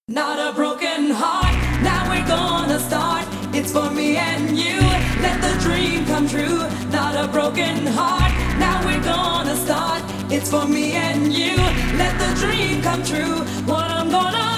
Not a broken heart, now we're gonna start. It's for me and you, let the dream come true. Not a broken heart, now we're gonna start. It's for me and you, let the dream come true. What I'm gonna